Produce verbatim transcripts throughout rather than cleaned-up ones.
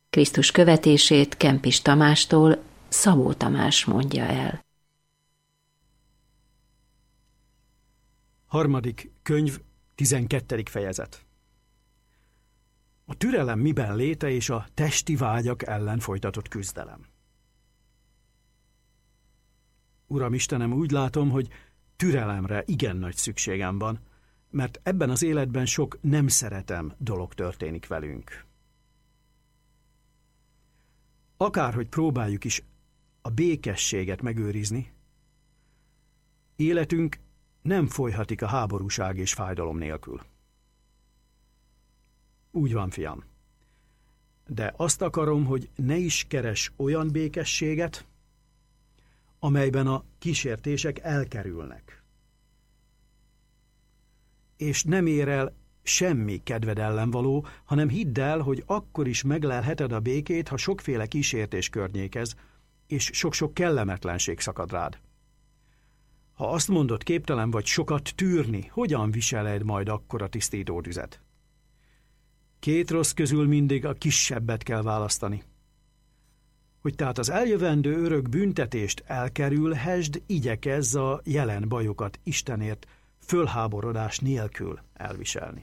Krisztus követését Kempis Tamástól Szabó Tamás mondja el. Harmadik könyv, tizenkettedik fejezet. A türelem miben léte és a testi vágyak ellen folytatott küzdelem. Uram Istenem, úgy látom, hogy türelemre igen nagy szükségem van, mert ebben az életben sok nem szeretem dolog történik velünk. Akárhogy próbáljuk is a békességet megőrizni, életünk nem folyhatik a háborúság és fájdalom nélkül. Úgy van, fiam. De azt akarom, hogy ne is keres olyan békességet, amelyben a kísértések elkerülnek. És nem ér el semmi kedved ellen való, hanem hidd el, hogy akkor is meglelheted a békét, ha sokféle kísértés környékez, és sok-sok kellemetlenség szakad rád. Ha azt mondod, képtelen vagy sokat tűrni, hogyan viseled majd akkor a tisztító tüzet? Két rossz közül mindig a kisebbet kell választani. Hogy tehát az eljövendő örök büntetést elkerülhesd, igyekezz a jelen bajokat Istenért fölháborodás nélkül elviselni.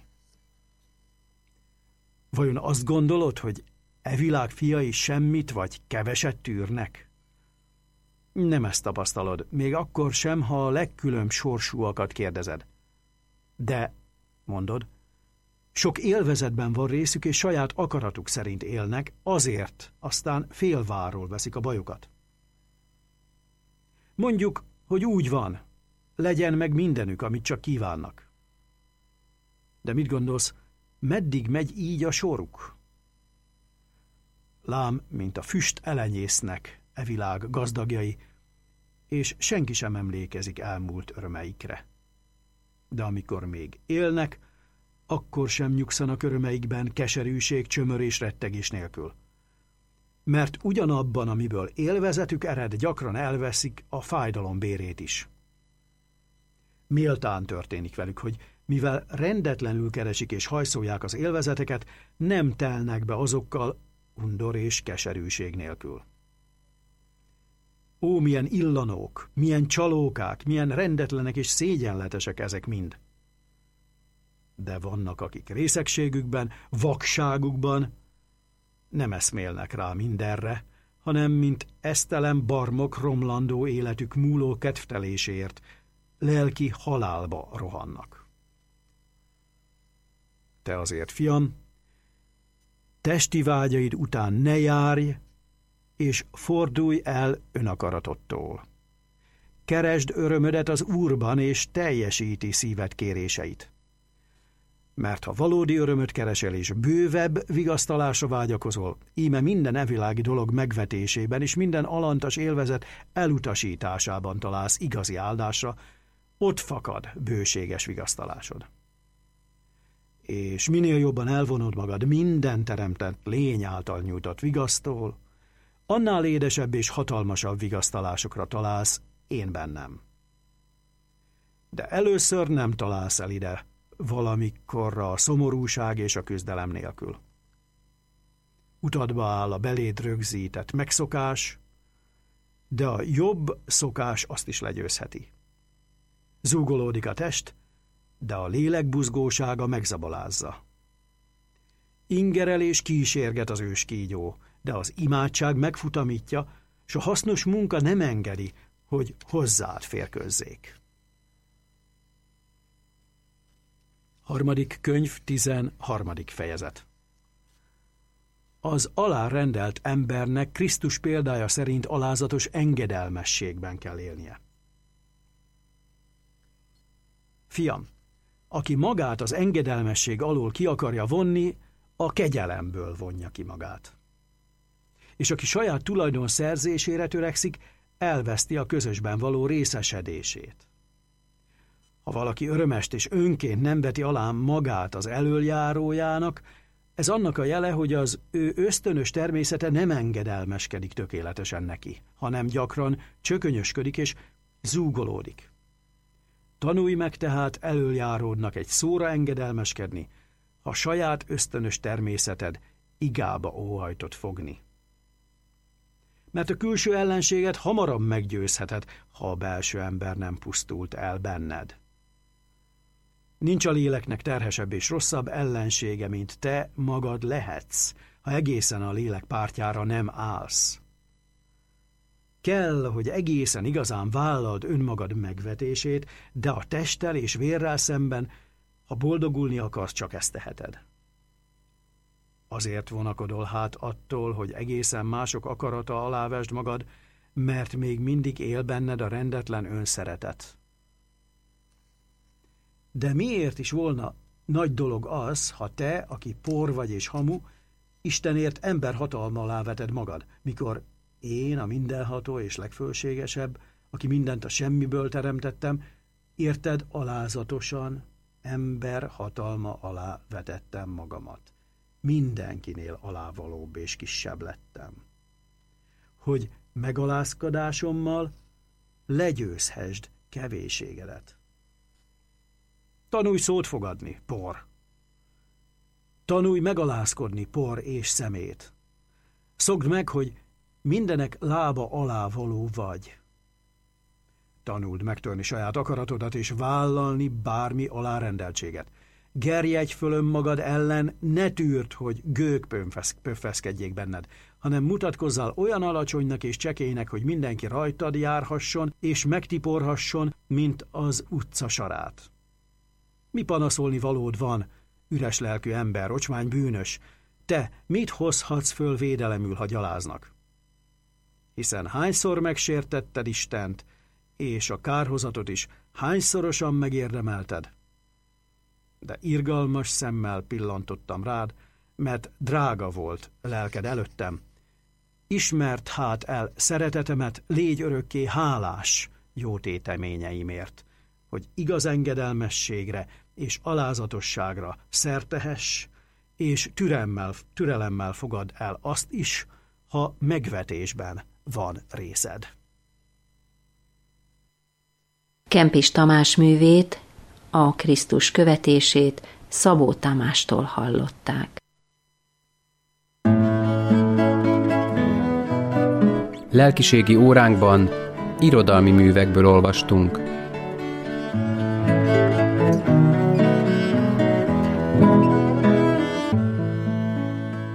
Vajon azt gondolod, hogy e világ fiai semmit vagy keveset tűrnek? Nem ezt tapasztalod, még akkor sem, ha a legkülönbb sorsúakat kérdezed. De, mondod, sok élvezetben van részük, és saját akaratuk szerint élnek, azért aztán félváról veszik a bajokat. Mondjuk, hogy úgy van, legyen meg mindenük, amit csak kívánnak. De mit gondolsz, meddig megy így a soruk? Lám, mint a füst elenyésznek e világ gazdagjai, és senki sem emlékezik elmúlt örömeikre. De amikor még élnek, akkor sem nyugszanak örömeikben keserűség, csömör és rettegés nélkül. Mert ugyanabban, amiből élvezetük ered, gyakran elveszik a fájdalom bérét is. Méltán történik velük, hogy mivel rendetlenül keresik és hajszolják az élvezeteket, nem telnek be azokkal undor és keserűség nélkül. Ó, milyen illanók, milyen csalókák, milyen rendetlenek és szégyenletesek ezek mind. De vannak, akik részegségükben, vakságukban nem eszmélnek rá mindenre, hanem mint esztelen barmok romlandó életük múló kedvtelésért lelki halálba rohannak. Te azért, fiam, testi vágyaid után ne járj, és fordulj el önakaratodtól. Keresd örömödet az Úrban, és teljesíti szíved kéréseit. Mert ha valódi örömöt keresel, és bővebb vigasztalásra vágyakozol, íme minden evilági dolog megvetésében, és minden alantas élvezet elutasításában találsz igazi áldásra, ott fakad bőséges vigasztalásod. És minél jobban elvonod magad minden teremtett lény által nyújtott vigasztól, annál édesebb és hatalmasabb vigasztalásokra találsz én bennem. De először nem találsz el ide valamikorra a szomorúság és a küzdelem nélkül. Utadba áll a beléd rögzített megszokás, de a jobb szokás azt is legyőzheti. Zúgolódik a test, de a lélek buzgósága megzabolázza. Ingerel és kísérget az őskígyó, de az imádság megfutamítja, s a hasznos munka nem engedi, hogy hozzád férkőzzék. Harmadik könyv, tizenharmadik fejezet. Az alárendelt embernek Krisztus példája szerint alázatos engedelmességben kell élnie. Fiam, aki magát az engedelmesség alól ki akarja vonni, a kegyelemből vonja ki magát. És aki saját tulajdon szerzésére törekszik, elveszti a közösben való részesedését. Ha valaki örömest és önként nem veti alá magát az elöljárójának, ez annak a jele, hogy az ő ösztönös természete nem engedelmeskedik tökéletesen neki, hanem gyakran csökönyösködik és zúgolódik. Tanulj meg tehát elöljáródnak egy szóra engedelmeskedni, ha saját ösztönös természeted igába óhajtott fogni. Mert a külső ellenséget hamarabb meggyőzheted, ha a belső ember nem pusztult el benned. Nincs a léleknek terhesebb és rosszabb ellensége, mint te magad lehetsz, ha egészen a lélek pártjára nem állsz. Kell, hogy egészen igazán vállald önmagad megvetését, de a testtel és vérrel szemben, ha boldogulni akarsz, csak ezt teheted. Azért vonakodol hát attól, hogy egészen mások akarata alá vesd magad, mert még mindig él benned a rendetlen önszeretet. De miért is volna nagy dolog az, ha te, aki por vagy és hamu, Istenért ember hatalma alá veted magad, mikor én, a mindenható és legfölségesebb, aki mindent a semmiből teremtettem, érted, alázatosan ember hatalma alá vetettem magamat. Mindenkinél alávalóbb és kisebb lettem. Hogy megalázkodásommal legyőzhesd kevéségedet. Tanulj szót fogadni, por. Tanulj megalázkodni, por és szemét. Szokd meg, hogy mindenek lába alá való vagy. Tanuld megtörni saját akaratodat és vállalni bármi alárendeltséget. Gerjedj föl önmagad ellen, ne tűrd, hogy gők pöffeszkedjék benned, hanem mutatkozzál olyan alacsonynak és csekélynek, hogy mindenki rajtad járhasson és megtiporhasson, mint az utca sarát. Mi panaszolni valód van, üres lelkű ember, ocsmány bűnös? Te mit hozhatsz föl védelemül, ha gyaláznak? Hiszen hányszor megsértetted Istent, és a kárhozatot is hányszorosan megérdemelted? De irgalmas szemmel pillantottam rád, mert drága volt lelked előttem. Ismert hát el szeretetemet, légy örökké hálás jó téteményeimért, hogy igaz engedelmességre és alázatosságra szertehess, és türemmel, türelemmel fogad el azt is, ha megvetésben van részed. Kempis Tamás művét, a Krisztus követését Szabó Tamástól hallották. Lelkiségi óránkban irodalmi művekből olvastunk.